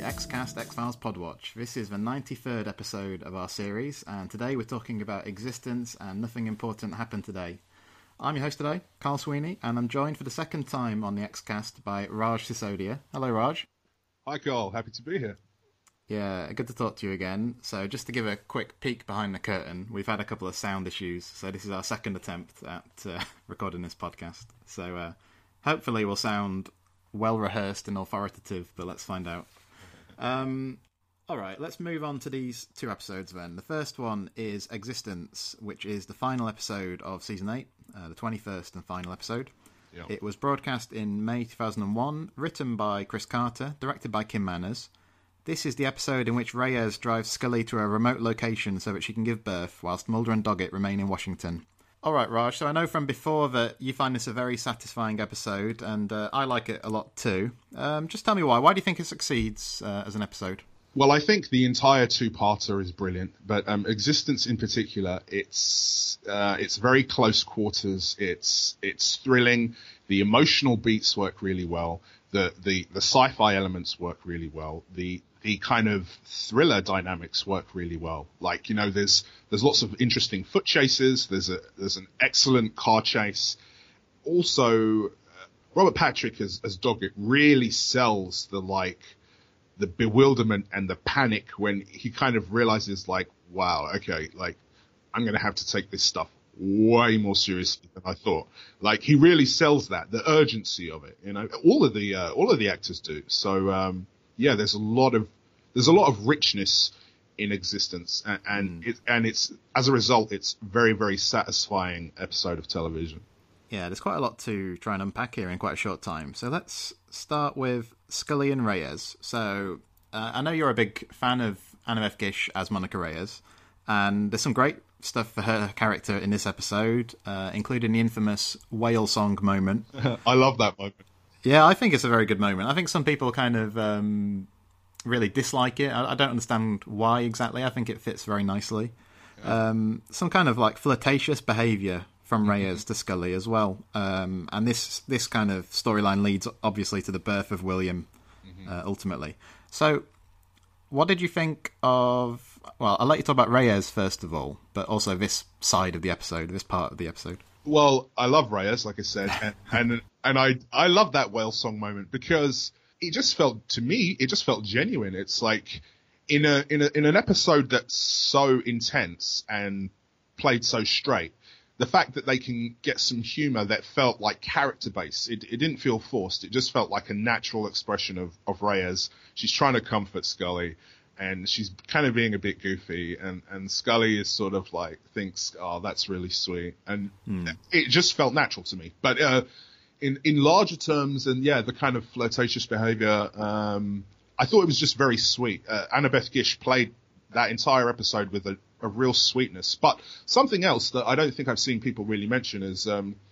Xcast X-Files Podwatch. This is the 93rd episode of our series, and today we're talking about existence and nothing important happened today. I'm your host today, Carl Sweeney, and I'm joined for the second time on the Xcast by Raj Sisodia. Hello, Raj. Hi, Carl. Happy to be here. Yeah, good to talk to you again. So just to give a quick peek behind the curtain, we've had a couple of sound issues, so this is our second attempt at recording this podcast. So hopefully we'll sound well-rehearsed and authoritative, but let's find out. All right, let's move on to these two episodes then. The first one is Existence, which is the final episode of Season 8, the 21st and final episode. Yep. It was broadcast in May 2001, written by Chris Carter, directed by Kim Manners. This is the episode in which Reyes drives Scully to a remote location so that she can give birth, whilst Mulder and Doggett remain in Washington. All right, Raj, so I know from before that you find this a very satisfying episode, and I like it a lot too. Just tell me why. Why do you think it succeeds as an episode? Well, I think the entire two-parter is brilliant, but Existence in particular, it's very close quarters. It's thrilling. The emotional beats work really well. The sci-fi elements work really well. The kind of thriller dynamics work really well. Like, you know, there's lots of interesting foot chases. There's an excellent car chase. Also, Robert Patrick as Doggett really sells the bewilderment and the panic when he kind of realizes, like, wow, okay, like, I'm going to have to take this stuff way more seriously than I thought. Like, he really sells that, the urgency of it, you know. All of the actors do. So, yeah, there's a lot of richness in Existence, and it's as a result, it's very, very satisfying episode of television. Yeah, there's quite a lot to try and unpack here in quite a short time. So let's start with Scully and Reyes. So I know you're a big fan of Annabeth Gish as Monica Reyes, and there's some great stuff for her character in this episode, including the infamous whale song moment. I love that moment. Yeah, I think it's a very good moment. I think some people kind of really dislike it. I don't understand why exactly. I think it fits very nicely. Yeah. Some kind of like flirtatious behaviour from Reyes to Scully as well. And this kind of storyline leads obviously to the birth of William, ultimately. So what did you think of... Well, I'll let you talk about Reyes first of all, but also this side of the episode, this part of the episode. Well, I love Reyes, like I said, and I love that whale song moment because it just felt, to me, it just felt genuine. It's like in an episode that's so intense and played so straight, the fact that they can get some humor that felt like character based, it didn't feel forced. It just felt like a natural expression of Reyes. She's trying to comfort Scully, and she's kind of being a bit goofy, and Scully is sort of like thinks, oh, that's really sweet, and it just felt natural to me. But in larger terms, and yeah, the kind of flirtatious behavior, I thought it was just very sweet. Annabeth Gish played that entire episode with a real sweetness. But something else that I don't think I've seen people really mention is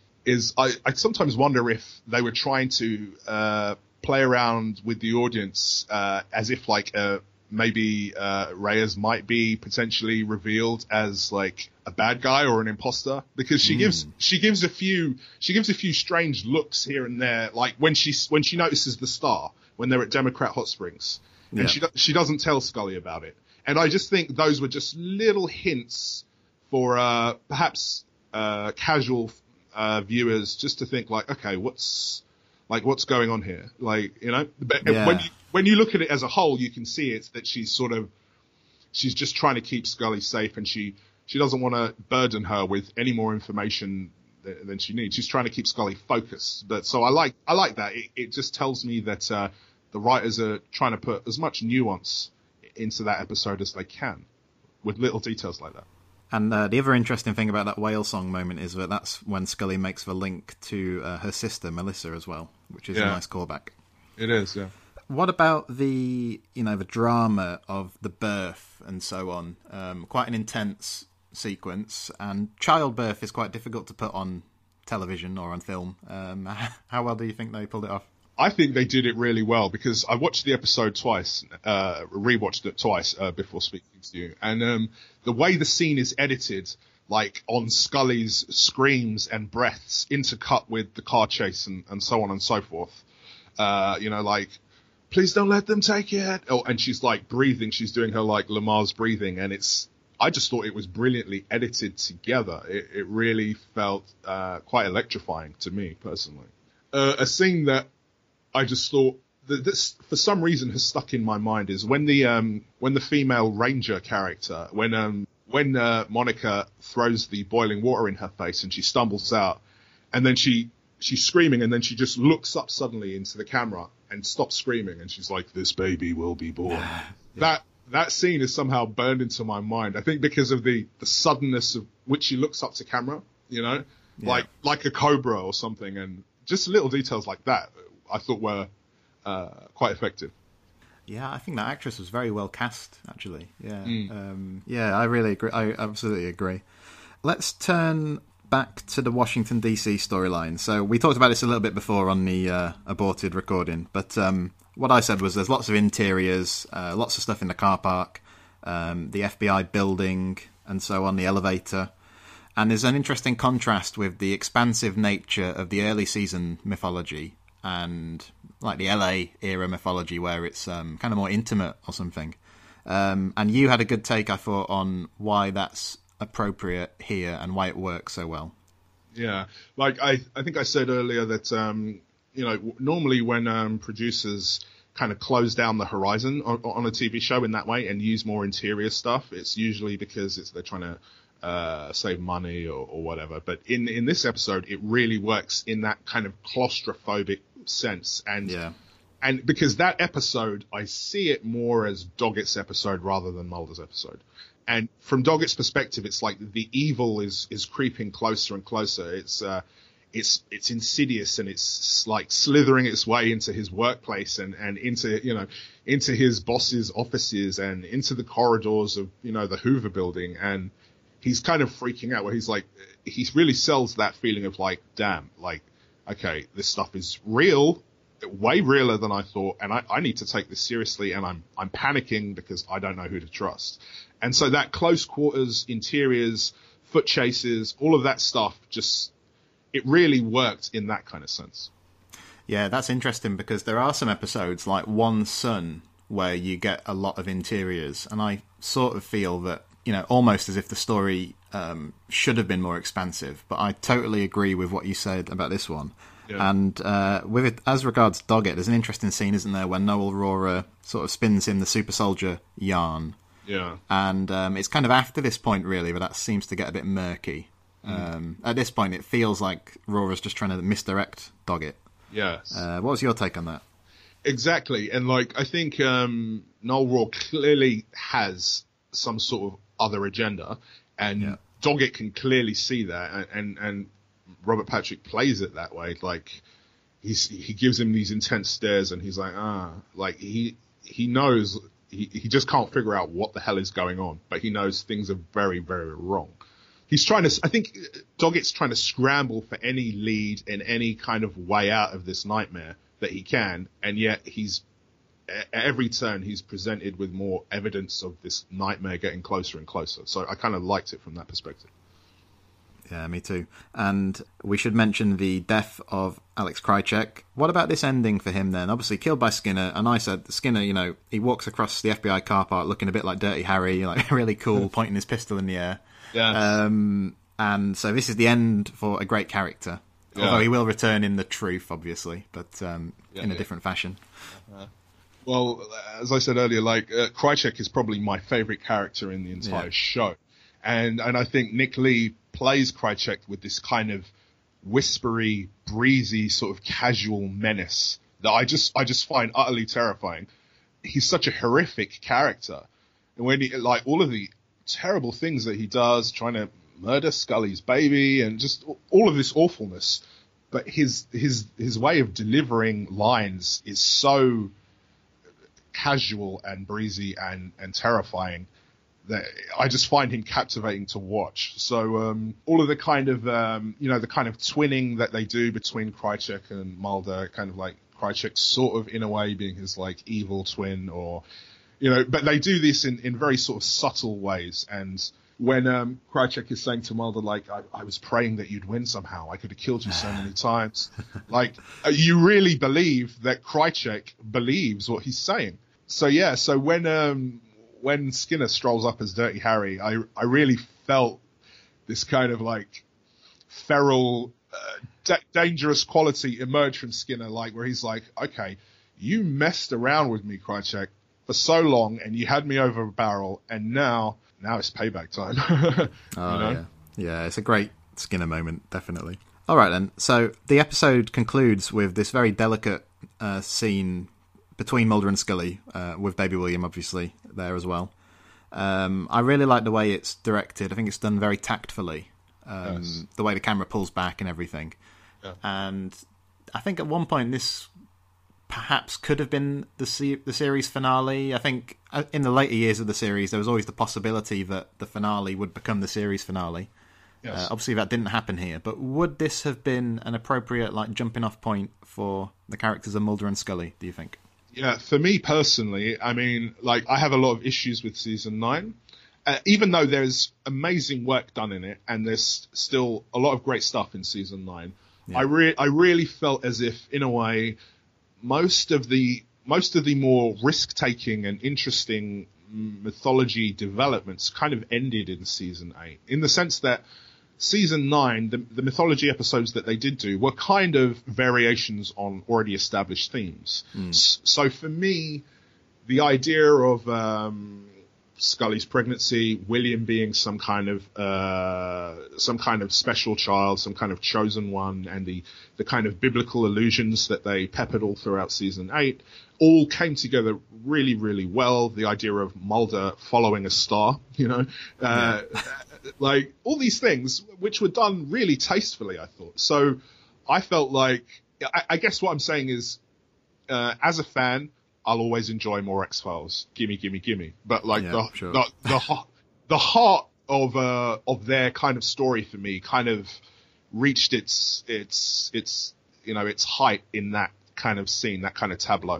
I sometimes wonder if they were trying to play around with the audience as if like maybe Reyes might be potentially revealed as like a bad guy or an imposter, because she gives a few strange looks here and there, like when she notices the star when they're at Democrat Hot Springs, and she doesn't tell Scully about it. And I just think those were just little hints for perhaps casual viewers just to think like, okay, what's going on here? Like, you know, when you look at it as a whole, you can see it's that she's just trying to keep Scully safe, and she doesn't want to burden her with any more information than she needs. She's trying to keep Scully focused. But so I like that. It just tells me that the writers are trying to put as much nuance into that episode as they can, with little details like that. And the other interesting thing about that whale song moment is that that's when Scully makes the link to her sister Melissa as well, which is a nice callback. It is, yeah. What about the drama of the birth and so on? Quite an intense sequence, and childbirth is quite difficult to put on television or on film. How well do you think they pulled it off? I think they did it really well, because I watched the episode twice, rewatched it twice before speaking to you, and the way the scene is edited, like on Scully's screams and breaths intercut with the car chase and so on and so forth, like please don't let them take it. Oh, and she's like breathing. She's doing her like Lamar's breathing, and I just thought it was brilliantly edited together. It really felt quite electrifying to me personally. A scene that I just thought that this, for some reason, has stuck in my mind is when the female ranger character, when Monica throws the boiling water in her face and she stumbles out, and then she's screaming, and then she just looks up suddenly into the camera and stops screaming, and she's like, "This baby will be born." Yeah. That scene is somehow burned into my mind. I think because of the suddenness of which she looks up to camera, like a cobra or something, and just little details like that I thought were quite effective. Yeah, I think that actress was very well cast, actually. Yeah, I really agree. I absolutely agree. Let's turn back to the Washington, D.C. storyline. So we talked about this a little bit before on the aborted recording, but what I said was there's lots of interiors, lots of stuff in the car park, the FBI building, and so on, the elevator. And there's an interesting contrast with the expansive nature of the early season mythology and like the LA era mythology where it's kind of more intimate or something. And you had a good take, I thought, on why that's appropriate here and why it works so well. Yeah, like I think I said earlier that normally when producers kind of close down the horizon on a TV show in that way and use more interior stuff, it's usually because they're trying to save money or whatever. But in this episode, it really works in that kind of claustrophobic sense, and because that episode, I see it more as Doggett's episode rather than Mulder's episode. And from Doggett's perspective, it's like the evil is creeping closer and closer. It's insidious, and it's like slithering its way into his workplace and into his boss's offices and into the corridors of the Hoover building. And he's kind of freaking out where he's like, he really sells that feeling of like, damn, like, okay, this stuff is real, way realer than I thought, and I need to take this seriously, and I'm panicking because I don't know who to trust. And so that close quarters, interiors, foot chases, all of that stuff, it really worked in that kind of sense. Yeah, that's interesting because there are some episodes like One Son where you get a lot of interiors, and I sort of feel that, almost as if the story should have been more expansive, but I totally agree with what you said about this one. Yeah. And with it, as regards Doggett, there's an interesting scene, isn't there, when Noel Rohrer sort of spins him the super soldier yarn. Yeah. And it's kind of after this point, really, where that seems to get a bit murky. At this point, it feels like Rohrer's just trying to misdirect Doggett. Yes. What was your take on that? Exactly. And, I think Noel Rohrer clearly has some sort of other agenda, and Doggett can clearly see that, and Robert Patrick plays it that way. Like, he gives him these intense stares, and he's like, he knows, he just can't figure out what the hell is going on, but he knows things are very, very wrong. I think Doggett's trying to scramble for any lead and any kind of way out of this nightmare that he can, and yet at every turn he's presented with more evidence of this nightmare getting closer and closer. So I kind of liked it from that perspective. Yeah, me too. And we should mention the death of Alex Krycek. What about this ending for him then? Obviously killed by Skinner, and I said Skinner, he walks across the FBI car park looking a bit like Dirty Harry, like really cool, pointing his pistol in the air. Yeah. And so this is the end for a great character. Yeah. Although he will return in The Truth, obviously, but in a different fashion. Well, as I said earlier, Krycek is probably my favorite character in the entire show. And I think Nick Lee plays Krycek with this kind of whispery, breezy, sort of casual menace that I just find utterly terrifying. He's such a horrific character. And when all of the terrible things that he does, trying to murder Scully's baby and just all of this awfulness, but his way of delivering lines is so casual and breezy and terrifying that I just find him captivating to watch. So all of the kind of the kind of twinning that they do between Krycek and Mulder, kind of like Krycek sort of in a way being his evil twin, or but they do this in very sort of subtle ways, and when Krycek is saying to Mulder, like, I was praying that you'd win somehow. I could have killed you so many times. Like, you really believe that Krycek believes what he's saying. So yeah, so when Skinner strolls up as Dirty Harry, I really felt this kind of like feral, dangerous quality emerge from Skinner, like where he's like, okay, you messed around with me, Krycek, for so long, and you had me over a barrel, and now it's payback time. Yeah, it's a great Skinner moment, definitely. All right then, so the episode concludes with this very delicate scene between Mulder and Scully, with Baby William obviously there as well. I really like the way it's directed. I think it's done very tactfully. Yes. The way the camera pulls back and everything. Yeah. And I think at one point this perhaps could have been the series finale. I think in the later years of the series there was always the possibility that the finale would become the series finale. Yes. Obviously that didn't happen here, but would this have been an appropriate like jumping off point for the characters of Mulder and Scully, do you think? Yeah, for me personally, I mean, like, I have a lot of issues with season 9. Even though there's amazing work done in it, and there's still a lot of great stuff in season 9, yeah. I really felt as if, in a way, most of the more risk-taking and interesting mythology developments kind of ended in season 8, in the sense that season 9, the mythology episodes that they did do were kind of variations on already established themes. So for me, the idea of Scully's pregnancy, William being some kind of special child, some kind of chosen one, and the kind of biblical allusions that they peppered all throughout season 8 all came together really, really well. The idea of Mulder following a star, like all these things which were done really tastefully, I thought. So I felt like, I guess what I'm saying is, as a fan, I'll always enjoy more X-Files. Gimme. But like the heart of their kind of story for me kind of reached its height in that kind of scene, that kind of tableau.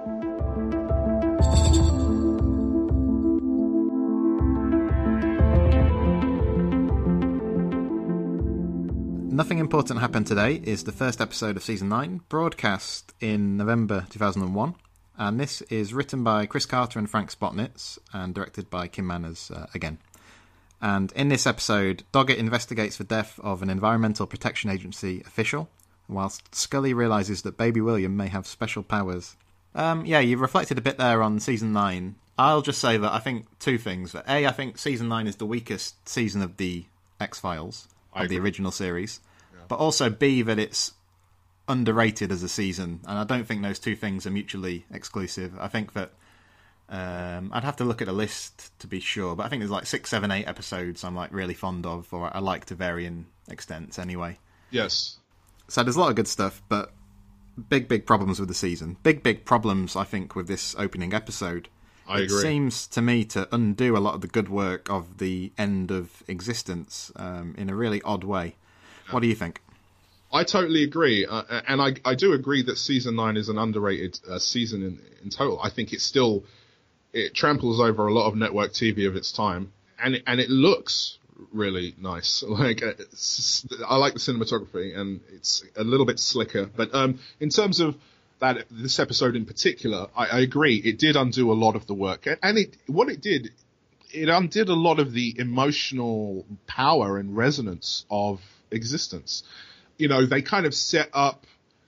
Nothing Important Happened Today is the first episode of season 9, broadcast in November 2001. And this is written by Chris Carter and Frank Spotnitz and directed by Kim Manners again. And in this episode, Doggett investigates the death of an Environmental Protection Agency official, whilst Scully realises that Baby William may have special powers. You reflected a bit there on season 9. I'll just say that I think two things. A, I think season 9 is the weakest season of the X-Files, of the original series. Yeah. But also B, that it's underrated as a season, and I don't think those two things are mutually exclusive. I think that I'd have to look at a list to be sure, but I think there's like 6, 7, 8 episodes I'm like really fond of, or I like to varying extents anyway. Yes. So there's a lot of good stuff, but big problems with the season. Big problems, I think, with this opening episode. I agree. It seems to me to undo a lot of the good work of the end of existence in a really odd way. Yeah. What do you think? I totally agree, and I do agree that season 9 is an underrated season in total. I think it tramples over a lot of network TV of its time, and it looks really nice. Like I like the cinematography, and it's a little bit slicker. But in terms of this episode in particular, I agree. It did undo a lot of the work, and it undid a lot of the emotional power and resonance of existence. They kind of set up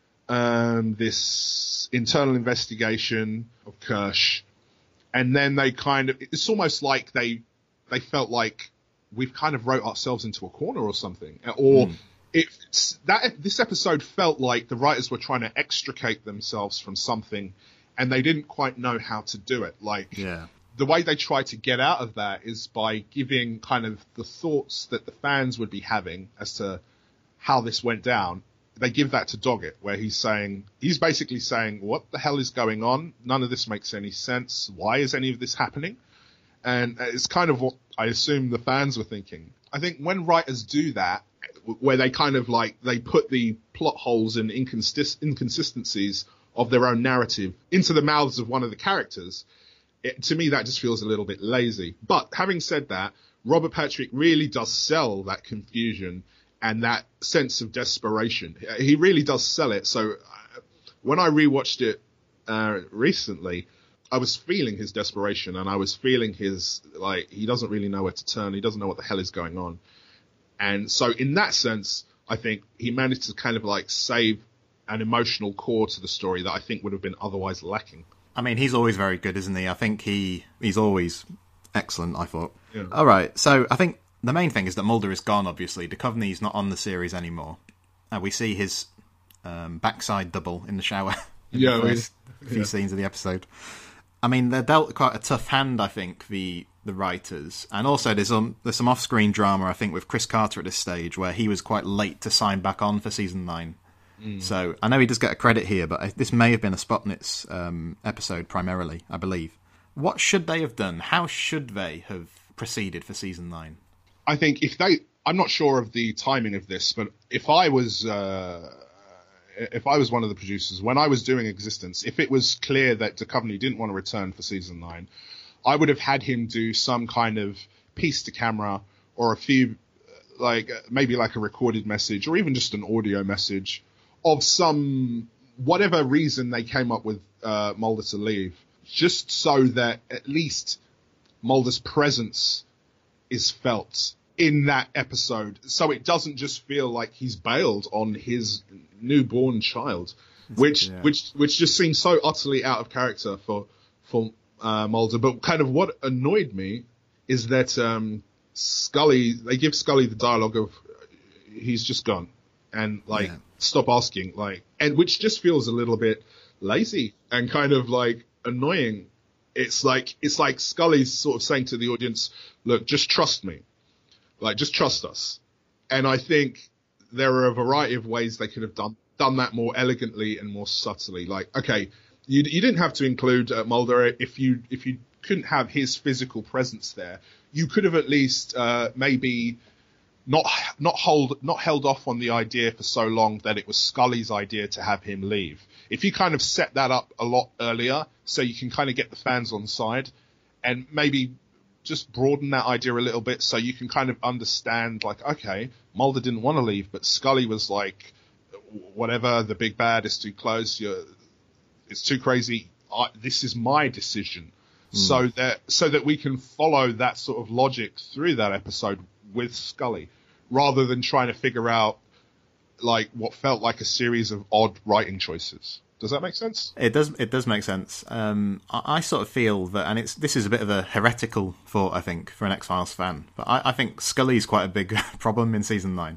this internal investigation of Kirsch, and then it's almost like they felt like we've kind of wrote ourselves into a corner or something. Or this episode felt like the writers were trying to extricate themselves from something, and they didn't quite know how to do it. The way they try to get out of that is by giving kind of the thoughts that the fans would be having as to how this went down. They give that to Doggett, where he's basically saying, what the hell is going on? None of this makes any sense. Why is any of this happening? And it's kind of what I assume the fans were thinking. I think when writers do that, where they kind of they put the plot holes and inconsistencies of their own narrative into the mouths of one of the characters, to me that just feels a little bit lazy. But having said that, Robert Patrick really does sell that confusion and that sense of desperation. He really does sell it. So when I rewatched it recently, I was feeling his desperation, and I was feeling his, like, he doesn't really know where to turn. He doesn't know what the hell is going on. And so in that sense, I think he managed to kind of like save an emotional core to the story that I think would have been otherwise lacking. I mean, he's always very good, isn't he? I think he's always excellent, I thought. Yeah. All right, so I think the main thing is that Mulder is gone, obviously. Duchovny's not on the series anymore. We see his backside double in the shower in the first few scenes of the episode. I mean, they're dealt quite a tough hand, I think, the writers. And also there's some off-screen drama, I think, with Chris Carter at this stage, where he was quite late to sign back on for season 9. So I know he does get a credit here, but this may have been a Spotnitz episode primarily, I believe. What should they have done? How should they have proceeded for season 9? I think I'm not sure of the timing of this, but if I was one of the producers, when I was doing Existence, if it was clear that Duchovny didn't want to return for season 9, I would have had him do some kind of piece to camera or a few, like maybe like a recorded message or even just an audio message of some, whatever reason they came up with Mulder to leave, just so that at least Mulder's presence is felt in that episode, so it doesn't just feel like he's bailed on his newborn child, which just seems so utterly out of character for Mulder. But kind of what annoyed me is that they give Scully the dialogue of he's just gone, and stop asking, and which just feels a little bit lazy and kind of like annoying. It's like Scully's sort of saying to the audience, look, just trust me. Like, just trust us. And I think there are a variety of ways they could have done that more elegantly and more subtly. Like, okay, you didn't have to include Mulder if you couldn't have his physical presence there. You could have at least maybe not held off on the idea for so long that it was Scully's idea to have him leave. If you kind of set that up a lot earlier, so you can kind of get the fans on side, and maybe just broaden that idea a little bit so you can kind of understand, like, okay, Mulder didn't want to leave, but Scully was like, whatever, the big bad is too close, it's too crazy, this is my decision. So that we can follow that sort of logic through that episode with Scully, rather than trying to figure out like what felt like a series of odd writing choices. Does that make sense? It does make sense. I sort of feel that, and this is a bit of a heretical thought, I think, for an X-Files fan, but I think Scully's quite a big problem in season 9.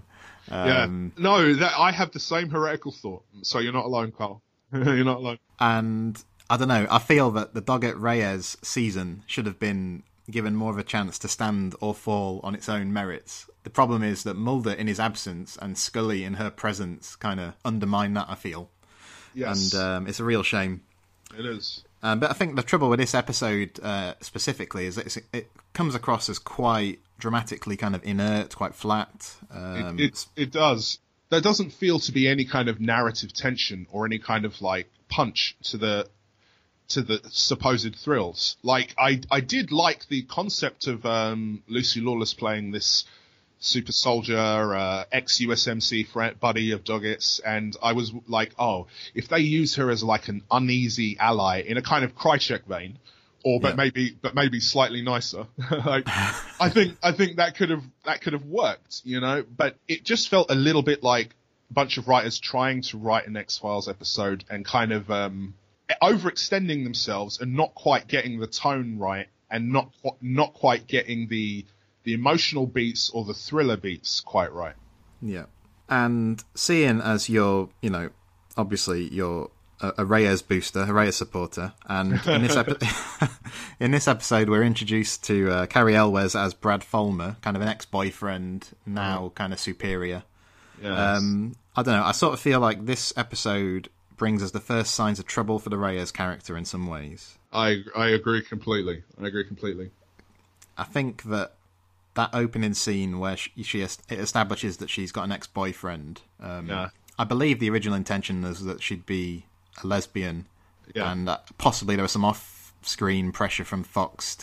I have the same heretical thought, so you're not alone, Carl. You're not alone. And I don't know, I feel that the Doggett-Reyes season should have been given more of a chance to stand or fall on its own merits. The problem is that Mulder in his absence and Scully in her presence kind of undermine that, I feel. Yes. And it's a real shame. It is. But I think the trouble with this episode specifically is that it comes across as quite dramatically kind of inert, quite flat. It does. There doesn't feel to be any kind of narrative tension or any kind of like punch to the supposed thrills. Like I did like the concept of Lucy Lawless playing this super soldier, ex-USMC buddy of Doggett's, and I was like, oh, if they use her as like an uneasy ally in a kind of Krychek vein, but maybe slightly nicer, like, I think that could have worked, you know. But it just felt a little bit like a bunch of writers trying to write an X-Files episode and kind of overextending themselves and not quite getting the tone right, and not quite getting the emotional beats or the thriller beats quite right. Yeah. And seeing as you're, obviously you're a Reyes booster, a Reyes supporter, and in this, in this episode we're introduced to Cary Elwes as Brad Fulmer, kind of an ex-boyfriend, now kind of superior. Yes. I don't know, I sort of feel like this episode brings us the first signs of trouble for the Reyes character in some ways. I agree completely. I think that opening scene where it establishes that she's got an ex-boyfriend. I believe the original intention was that she'd be a lesbian, and possibly there was some off-screen pressure from Fox to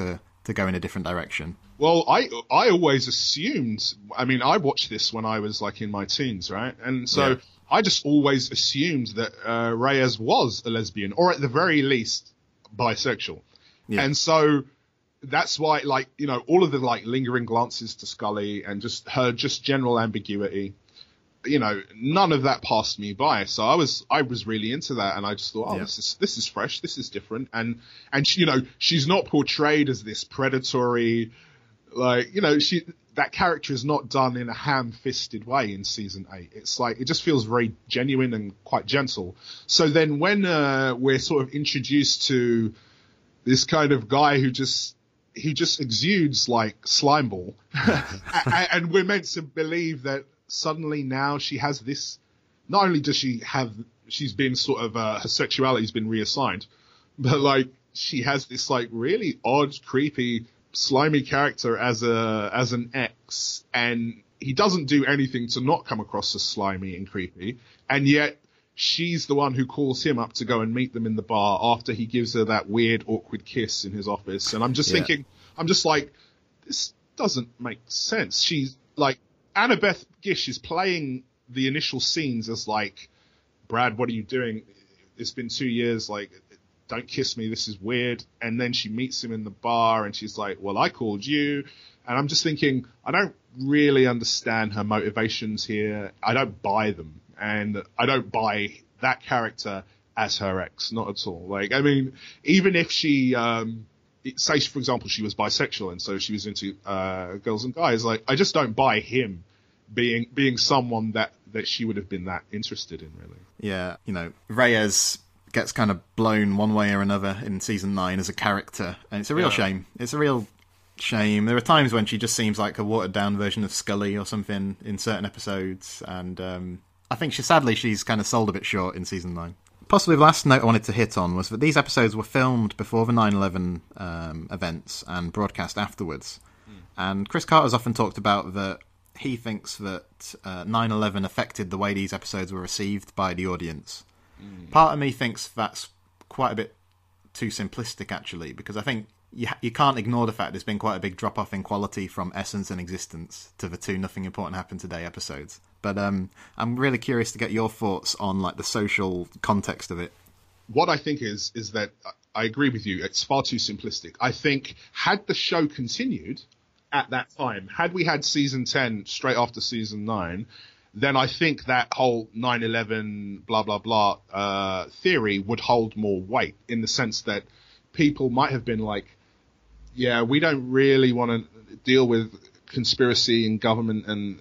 to go in a different direction? Well, I always assumed, I mean, I watched this when I was like in my teens, right? And so I just always assumed that Reyes was a lesbian, or at the very least bisexual. Yeah. And so that's why, like, you know, all of the like lingering glances to Scully and just her just general ambiguity, you know, none of that passed me by. So I was really into that, and I just thought, this is fresh, this is different, and she, you know, she's not portrayed as this predatory, like, you know, that character is not done in a ham-fisted way in season 8. It's like, it just feels very genuine and quite gentle. So then when we're sort of introduced to this kind of guy who just exudes like slimeball, and we're meant to believe that suddenly now she has this, not only does she's been sort of, her sexuality's been reassigned, but like she has this like really odd, creepy, slimy character as an ex, and he doesn't do anything to not come across as slimy and creepy, and yet she's the one who calls him up to go and meet them in the bar after he gives her that weird, awkward kiss in his office. And I'm just thinking, I'm just like, this doesn't make sense. She's like, Annabeth Gish is playing the initial scenes as like, Brad, what are you doing? It's been 2 years, like, don't kiss me, this is weird. And then she meets him in the bar and she's like, well, I called you. And I'm just thinking, I don't really understand her motivations here. I don't buy them. And I don't buy that character as her ex, not at all. Like, I mean, even if she, say, for example, she was bisexual and so she was into girls and guys, like, I just don't buy him being someone that she would have been that interested in, really. Yeah, you know, Reyes gets kind of blown one way or another in season 9 as a character, and it's a real shame. It's a real shame. There are times when she just seems like a watered-down version of Scully or something in certain episodes, and I think she's kind of sold a bit short in season 9. Possibly the last note I wanted to hit on was that these episodes were filmed before the 9/11 events and broadcast afterwards. And Chris Carter's often talked about that he thinks that 9/11 affected the way these episodes were received by the audience. Part of me thinks that's quite a bit too simplistic, actually, because I think you can't ignore the fact there's been quite a big drop-off in quality from Essence and Existence to the 2 Nothing Important Happened Today episodes. But I'm really curious to get your thoughts on like the social context of it. What I think is that I agree with you. It's far too simplistic. I think had the show continued at that time, had we had season 10 straight after season 9, then I think that whole 9/11 blah, blah, blah theory would hold more weight, in the sense that people might have been like, yeah, we don't really want to deal with conspiracy and government, and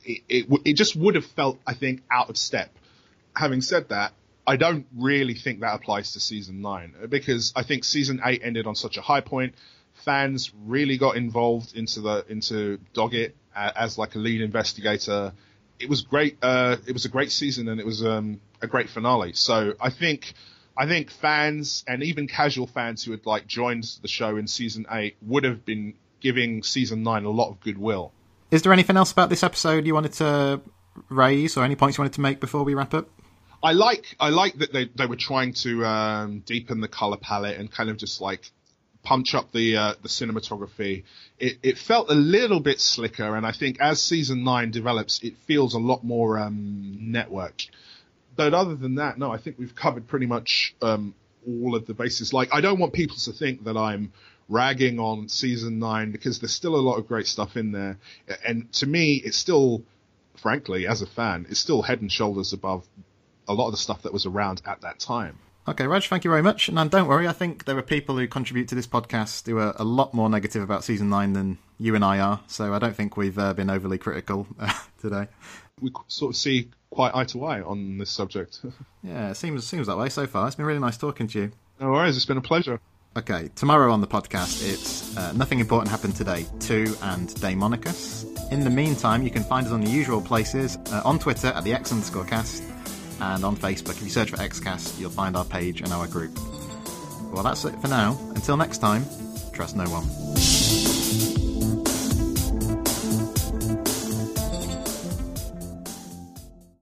it just would have felt, I think, out of step. Having said that, I don't really think that applies to season 9, because I think season 8 ended on such a high point. Fans really got involved into Doggett as like a lead investigator. It was great. It was a great season, and it was a great finale. So I think fans, and even casual fans who had like joined the show in season 8, would have been giving season 9 a lot of goodwill. Is there anything else about this episode you wanted to raise, or any points you wanted to make before we wrap up? I like that they were trying to deepen the color palette and kind of just like punch up the cinematography. It felt a little bit slicker, and I think as season 9 develops, it feels a lot more network. But other than that, no, I think we've covered pretty much all of the bases. Like, I don't want people to think that I'm ragging on season 9, because there's still a lot of great stuff in there. And to me, it's still, frankly, as a fan, it's still head and shoulders above a lot of the stuff that was around at that time. Okay, Raj, thank you very much. And don't worry, I think there are people who contribute to this podcast who are a lot more negative about season 9 than you and I are. So I don't think we've been overly critical today. We sort of see quite eye to eye on this subject. Yeah, it seems that way so far. It's been really nice talking to you. No worries, it's been a pleasure. Okay, tomorrow on the podcast, it's Nothing Important Happened Today 2 and Daemonicus. In the meantime, you can find us on the usual places, on Twitter at the X_cast, and on Facebook. If you search for Xcast, you'll find our page and our group. Well, that's it for now. Until next time, trust no one.